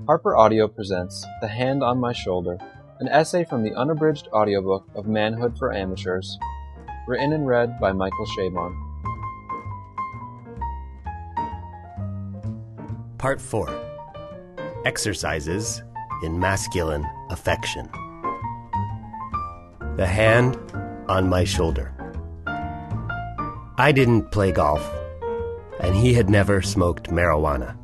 Harper Audio presents The Hand on My Shoulder, an essay from the unabridged audiobook of Manhood for Amateurs, written and read by Michael Shabon. Part 4. Exercises in Masculine Affection. The Hand on My Shoulder. I didn't play golf, and he had never smoked marijuana.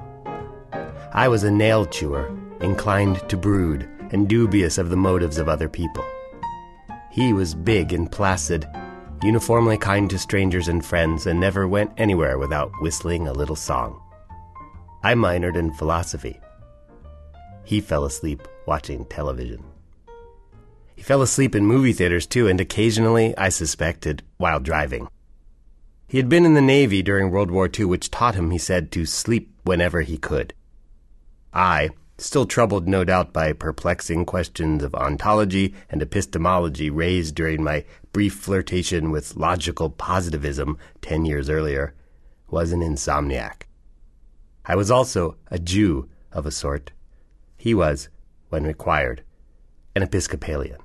I was a nail chewer, inclined to brood, and dubious of the motives of other people. He was big and placid, uniformly kind to strangers and friends, and never went anywhere without whistling a little song. I minored in philosophy. He fell asleep watching television. He fell asleep in movie theaters, too, and occasionally, I suspected, while driving. He had been in the Navy during World War II, which taught him, he said, to sleep whenever he could. I, still troubled no doubt by perplexing questions of ontology and epistemology raised during my brief flirtation with logical positivism 10 years earlier, was an insomniac. I was also a Jew of a sort. He was, when required, an Episcopalian.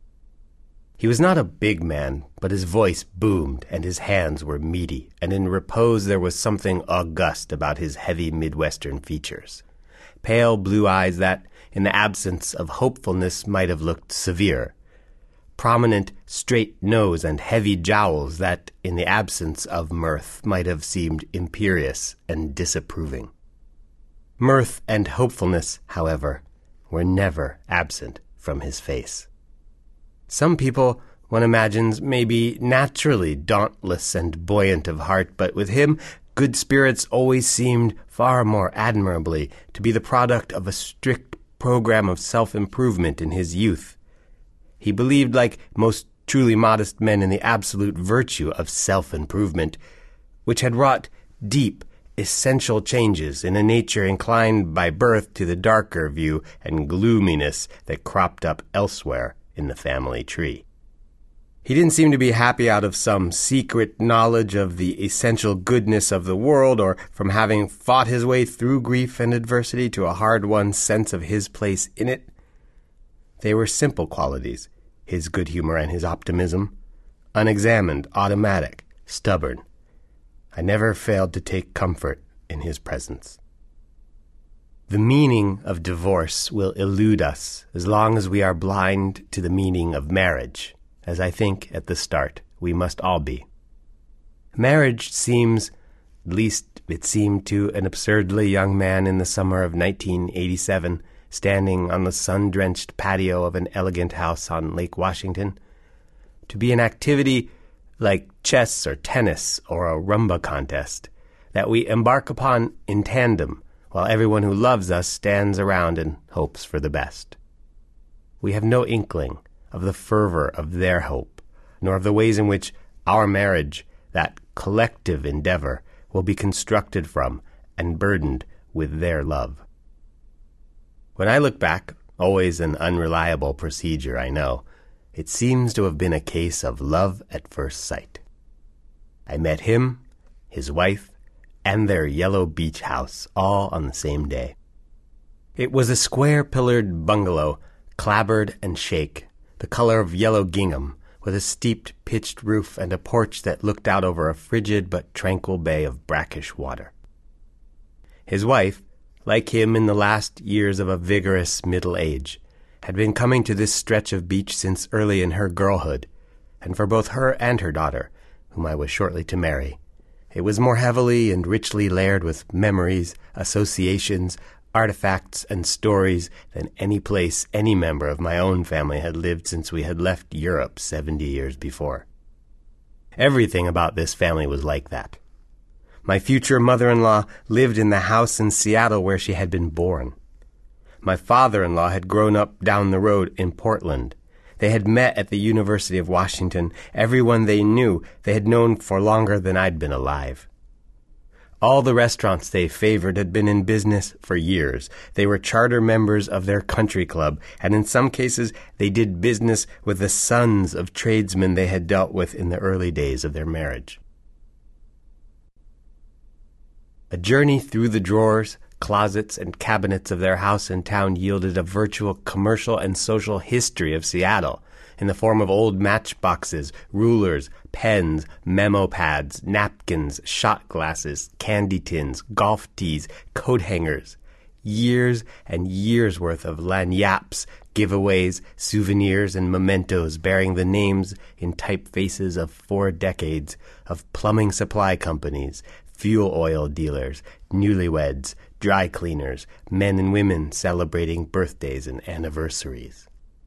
He was not a big man, but his voice boomed and his hands were meaty, and in repose there was something august about his heavy Midwestern features. Pale blue eyes that, in the absence of hopefulness, might have looked severe. Prominent, straight nose and heavy jowls that, in the absence of mirth, might have seemed imperious and disapproving. Mirth and hopefulness, however, were never absent from his face. Some people, one imagines, may be naturally dauntless and buoyant of heart, but with him, good spirits always seemed far more admirably to be the product of a strict program of self-improvement in his youth. He believed, like most truly modest men, in the absolute virtue of self-improvement, which had wrought deep, essential changes in a nature inclined by birth to the darker view and gloominess that cropped up elsewhere in the family tree. He didn't seem to be happy out of some secret knowledge of the essential goodness of the world, or from having fought his way through grief and adversity to a hard-won sense of his place in it. They were simple qualities, his good humor and his optimism, unexamined, automatic, stubborn. I never failed to take comfort in his presence. The meaning of divorce will elude us as long as we are blind to the meaning of marriage, as I think at the start we must all be. Marriage seems, at least it seemed to an absurdly young man in the summer of 1987, standing on the sun-drenched patio of an elegant house on Lake Washington, to be an activity like chess or tennis or a rumba contest that we embark upon in tandem, while everyone who loves us stands around and hopes for the best. We have no inkling of the fervor of their hope, nor of the ways in which our marriage, that collective endeavor, will be constructed from and burdened with their love. When I look back, always an unreliable procedure, I know, it seems to have been a case of love at first sight. I met him, his wife, and their yellow beach house, all on the same day. It was a square-pillared bungalow, clapboard and shake, the color of yellow gingham, with a steeped, pitched roof and a porch that looked out over a frigid but tranquil bay of brackish water. His wife, like him in the last years of a vigorous middle age, had been coming to this stretch of beach since early in her girlhood, and for both her and her daughter, whom I was shortly to marry, it was more heavily and richly layered with memories, associations, artifacts, and stories than any place any member of my own family had lived since we had left Europe 70 years before. Everything about this family was like that. My future mother-in-law lived in the house in Seattle where she had been born. My father-in-law had grown up down the road in Portland. They had met at the University of Washington. Everyone they knew, they had known for longer than I'd been alive. All the restaurants they favored had been in business for years. They were charter members of their country club, and in some cases they did business with the sons of tradesmen they had dealt with in the early days of their marriage. A journey through the drawers closets and cabinets of their house in town yielded a virtual commercial and social history of Seattle, in the form of old matchboxes, rulers, pens, memo pads, napkins, shot glasses, candy tins, golf tees, coat hangers. Years and years' worth of lagniappes, giveaways, souvenirs, and mementos bearing the names in typefaces of 4 decades of plumbing supply companies, fuel oil dealers, newlyweds, dry cleaners, men and women celebrating birthdays and anniversaries.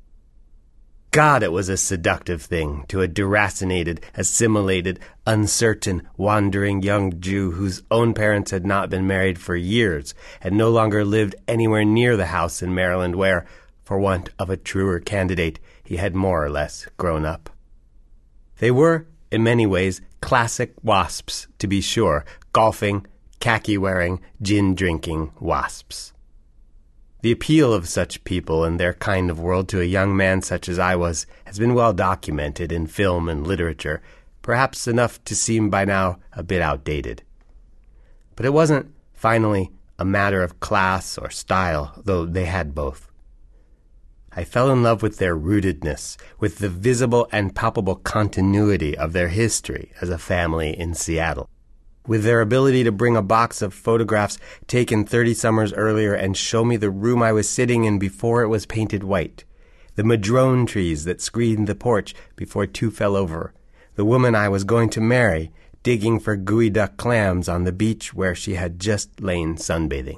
God, it was a seductive thing to a deracinated, assimilated, uncertain, wandering young Jew whose own parents had not been married for years and no longer lived anywhere near the house in Maryland where, for want of a truer candidate, he had more or less grown up. They were, in many ways, classic wasps, to be sure, golfing, khaki-wearing, gin-drinking wasps. The appeal of such people and their kind of world to a young man such as I was has been well documented in film and literature, perhaps enough to seem by now a bit outdated. But it wasn't, finally, a matter of class or style, though they had both. I fell in love with their rootedness, with the visible and palpable continuity of their history as a family in Seattle, with their ability to bring a box of photographs taken 30 summers earlier and show me the room I was sitting in before it was painted white, the madrone trees that screened the porch before 2 fell over, the woman I was going to marry digging for geoduck clams on the beach where she had just lain sunbathing.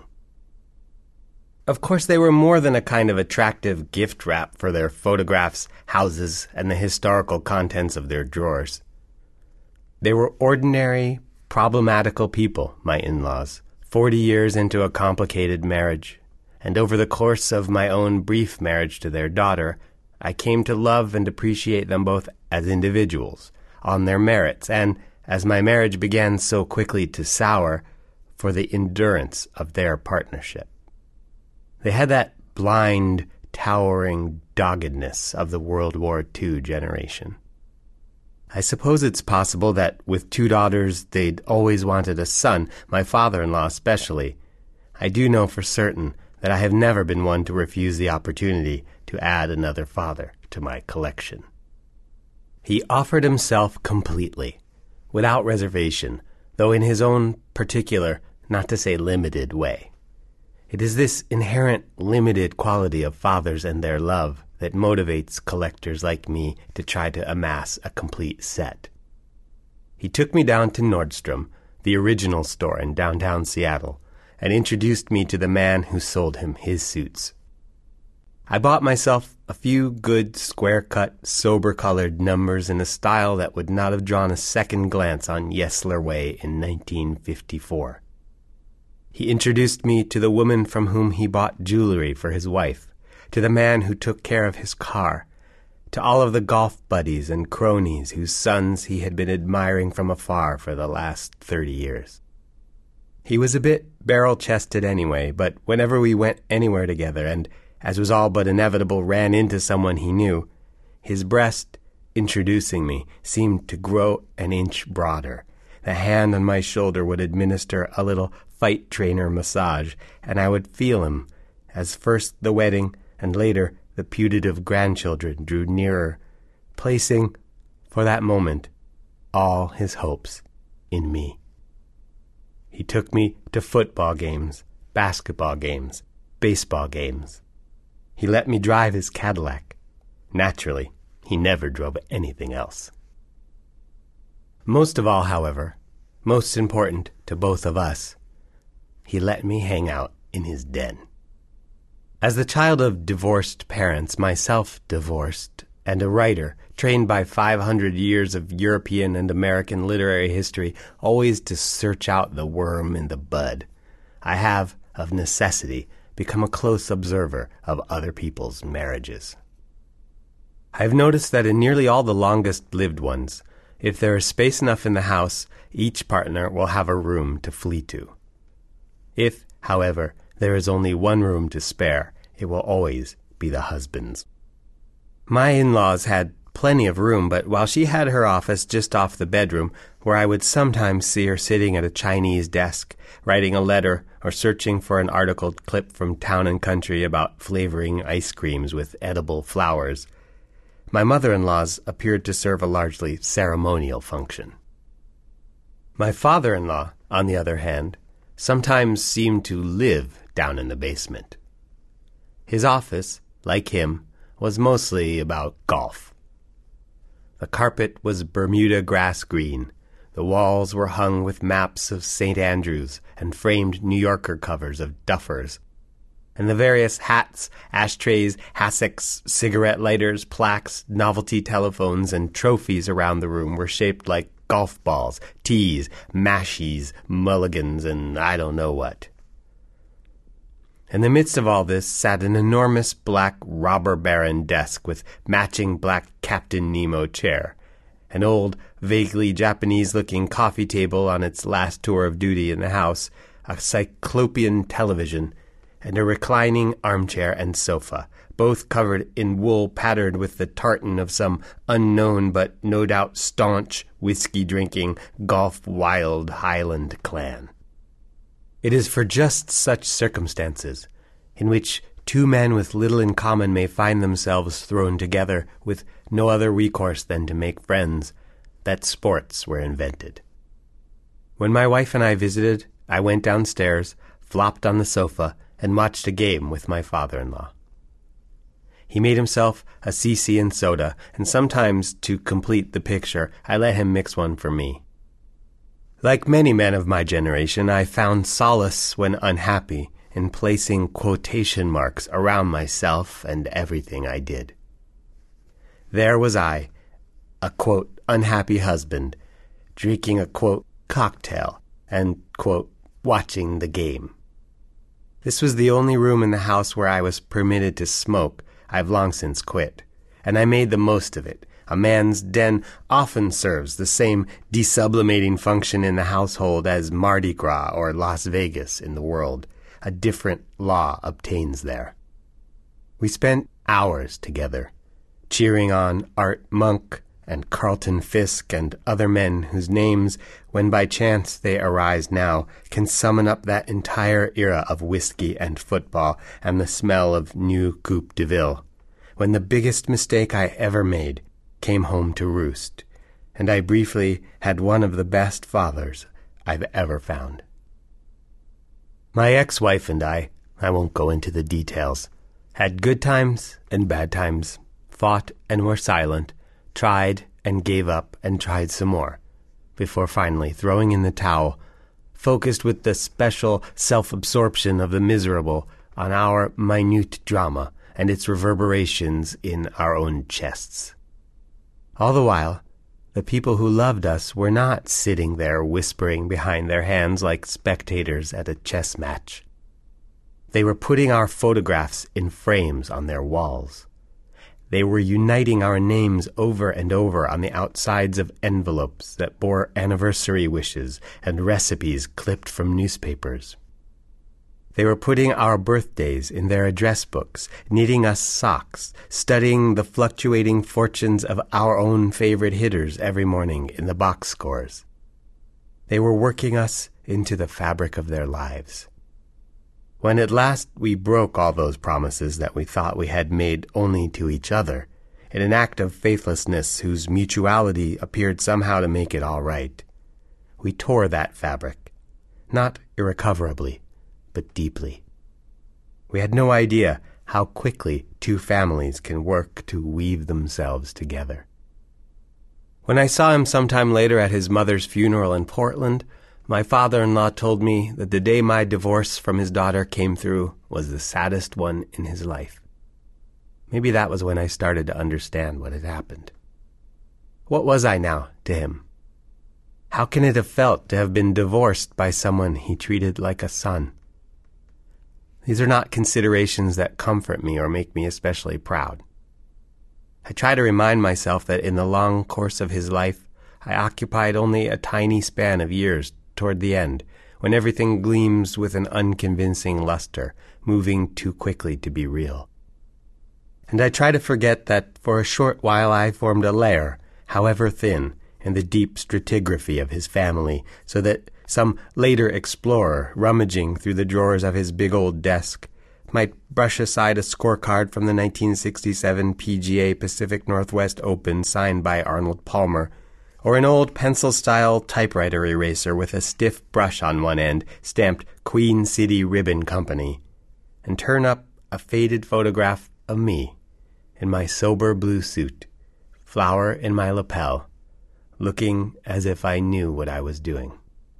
Of course, they were more than a kind of attractive gift wrap for their photographs, houses, and the historical contents of their drawers. They were ordinary, problematical people, my in-laws, 40 years into a complicated marriage, and over the course of my own brief marriage to their daughter, I came to love and appreciate them both as individuals, on their merits, and, as my marriage began so quickly to sour, for the endurance of their partnership. They had that blind, towering doggedness of the World War II generation. I suppose it's possible that with 2 daughters they'd always wanted a son, my father-in-law especially. I do know for certain that I have never been one to refuse the opportunity to add another father to my collection. He offered himself completely, without reservation, though in his own particular, not to say limited way. It is this inherent limited quality of fathers and their love that motivates collectors like me to try to amass a complete set. He took me down to Nordstrom, the original store in downtown Seattle, and introduced me to the man who sold him his suits. I bought myself a few good, square-cut, sober-colored numbers in a style that would not have drawn a second glance on Yesler Way in 1954. He introduced me to the woman from whom he bought jewelry for his wife, to the man who took care of his car, to all of the golf buddies and cronies whose sons he had been admiring from afar for the last 30 years. He was a bit barrel-chested anyway, but whenever we went anywhere together and, as was all but inevitable, ran into someone he knew, his breast, introducing me, seemed to grow an inch broader. The hand on my shoulder would administer a little fight trainer massage, and I would feel him, as first the wedding and later the putative grandchildren drew nearer, placing, for that moment, all his hopes in me. He took me to football games, basketball games, baseball games. He let me drive his Cadillac. Naturally, he never drove anything else. Most of all, however, most important to both of us, he let me hang out in his den. As the child of divorced parents, myself divorced, and a writer, trained by 500 years of European and American literary history always to search out the worm in the bud, I have, of necessity, become a close observer of other people's marriages. I have noticed that in nearly all the longest-lived ones, if there is space enough in the house, each partner will have a room to flee to. If, however, there is only one room to spare, it will always be the husband's. My in-laws had plenty of room, but while she had her office just off the bedroom, where I would sometimes see her sitting at a Chinese desk, writing a letter or searching for an article clipped from Town and Country about flavoring ice creams with edible flowers, my mother-in-law's appeared to serve a largely ceremonial function. My father-in-law, on the other hand, sometimes seemed to live down in the basement. His office, like him, was mostly about golf. The carpet was Bermuda grass green. The walls were hung with maps of St. Andrews and framed New Yorker covers of duffers. And the various hats, ashtrays, hassocks, cigarette lighters, plaques, novelty telephones, and trophies around the room were shaped like golf balls, tees, mashies, mulligans, and I don't know what. In the midst of all this sat an enormous black robber baron desk with matching black Captain Nemo chair, an old, vaguely Japanese-looking coffee table on its last tour of duty in the house, a cyclopean television, and a reclining armchair and sofa, both covered in wool patterned with the tartan of some unknown but no doubt staunch, whiskey-drinking, golf-wild Highland clan. It is for just such circumstances, in which two men with little in common may find themselves thrown together with no other recourse than to make friends, that sports were invented. When my wife and I visited, I went downstairs, flopped on the sofa, and watched a game with my father-in-law. He made himself a CC and soda, and sometimes, to complete the picture, I let him mix one for me. Like many men of my generation, I found solace when unhappy in placing quotation marks around myself and everything I did. There was I, a, quote, unhappy husband, drinking a, quote, cocktail and, quote, watching the game. This was the only room in the house where I was permitted to smoke. I've long since quit, and I made the most of it. A man's den often serves the same desublimating function in the household as Mardi Gras or Las Vegas in the world. A different law obtains there. We spent hours together, cheering on Art Monk and Carlton Fisk and other men whose names, when by chance they arise now, can summon up that entire era of whiskey and football and the smell of new Coupe de Ville, when the biggest mistake I ever made came home to roost, and I briefly had one of the best fathers I've ever found. My ex-wife and I won't go into the details, had good times and bad times, fought and were silent, tried and gave up and tried some more, before finally throwing in the towel, focused with the special self-absorption of the miserable on our minute drama and its reverberations in our own chests. All the while, the people who loved us were not sitting there whispering behind their hands like spectators at a chess match. They were putting our photographs in frames on their walls. They were uniting our names over and over on the outsides of envelopes that bore anniversary wishes and recipes clipped from newspapers. They were putting our birthdays in their address books, knitting us socks, studying the fluctuating fortunes of our own favorite hitters every morning in the box scores. They were working us into the fabric of their lives. When at last we broke all those promises that we thought we had made only to each other, in an act of faithlessness whose mutuality appeared somehow to make it all right, we tore that fabric, not irrecoverably, but deeply. We had no idea how quickly two families can work to weave themselves together. When I saw him sometime later at his mother's funeral in Portland, my father-in-law told me that the day my divorce from his daughter came through was the saddest one in his life. Maybe that was when I started to understand what had happened. What was I now to him? How can it have felt to have been divorced by someone he treated like a son? These are not considerations that comfort me or make me especially proud. I try to remind myself that in the long course of his life, I occupied only a tiny span of years toward the end, when everything gleams with an unconvincing luster, moving too quickly to be real. and I try to forget that for a short while I formed a lair, however thin, in the deep stratigraphy of his family, so that some later explorer, rummaging through the drawers of his big old desk, might brush aside a scorecard from the 1967 PGA Pacific Northwest Open signed by Arnold Palmer, or an old pencil-style typewriter eraser with a stiff brush on one end stamped Queen City Ribbon Company, and turn up a faded photograph of me in my sober blue suit, flower in my lapel, looking as if I knew what I was doing.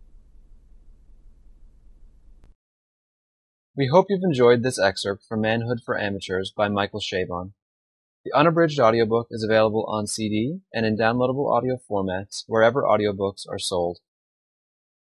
We hope you've enjoyed this excerpt from Manhood for Amateurs by Michael Chabon. The unabridged audiobook is available on CD and in downloadable audio formats wherever audiobooks are sold.